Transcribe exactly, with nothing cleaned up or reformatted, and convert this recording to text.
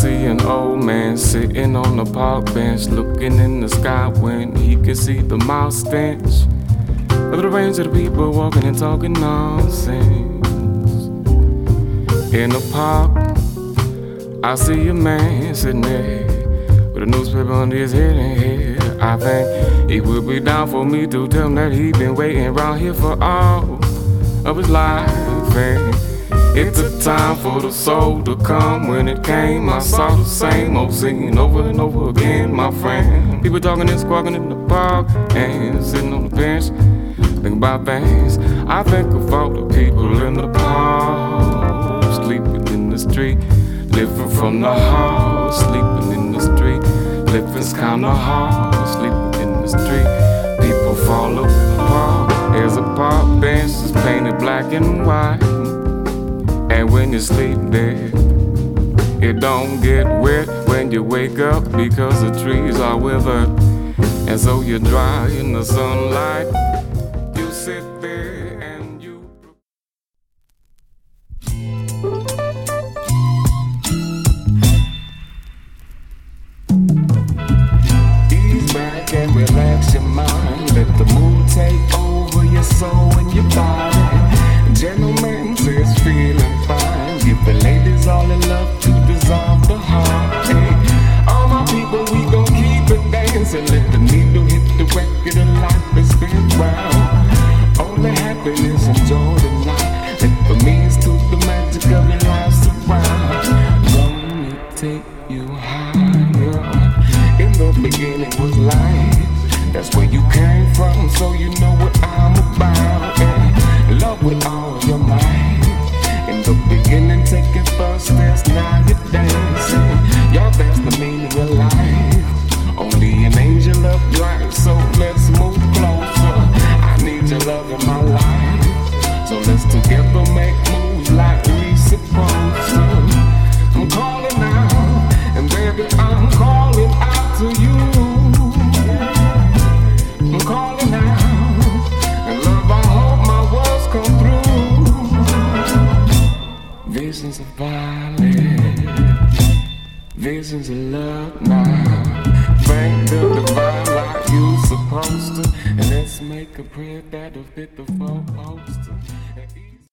see an old man sitting on a park bench, looking in the sky when he could see the mouth stench of the range of the people walking and talking nonsense. In the park, I see a man sitting there with a newspaper under his head and head. I think he would be down for me to tell him that he been waiting around here for all of his life. And it took time for the soul to come. When it came, I saw the same old scene over and over again, my friend. People talking and squawking in the park and sitting on the bench, thinking about things. I think of all the people in the park, sleeping in the street, living from the hall, sleeping in the street, living's kinda hard, sleeping in the street. People fall apart. There's a park bench that's painted black and white, and when you sleep there, it don't get wet when you wake up because the trees are withered, and so you dry in the sunlight. You sit there and you ease back and relax your mind. Let the mood take over your soul and your body. Gentlemen says feeling fine. Give the ladies all the love to dissolve the heart. Hey, all my people, we gon' keep it dancing. Let the needle hit the record and life is spin round. Only happiness, enjoy the night. Let the means to the magic of your life surround. Gonna take you higher. In the beginning was life. That's where you came from, so you know what I'm about. Hey, love with all your might. In the beginning, taking first steps, now you're dancing. Y'all, that's the meaning of life. Only an angel of light, so let's move closer. I need your love in my life, so let's together make moves like we supposed to. I'm calling out, and baby, I'm calling out to you. I'm calling out, and love, I hope my words come through. Visions of violence, visions of love now. Thank the divine like you supposed to, and let's make a prayer that'll fit the four poster.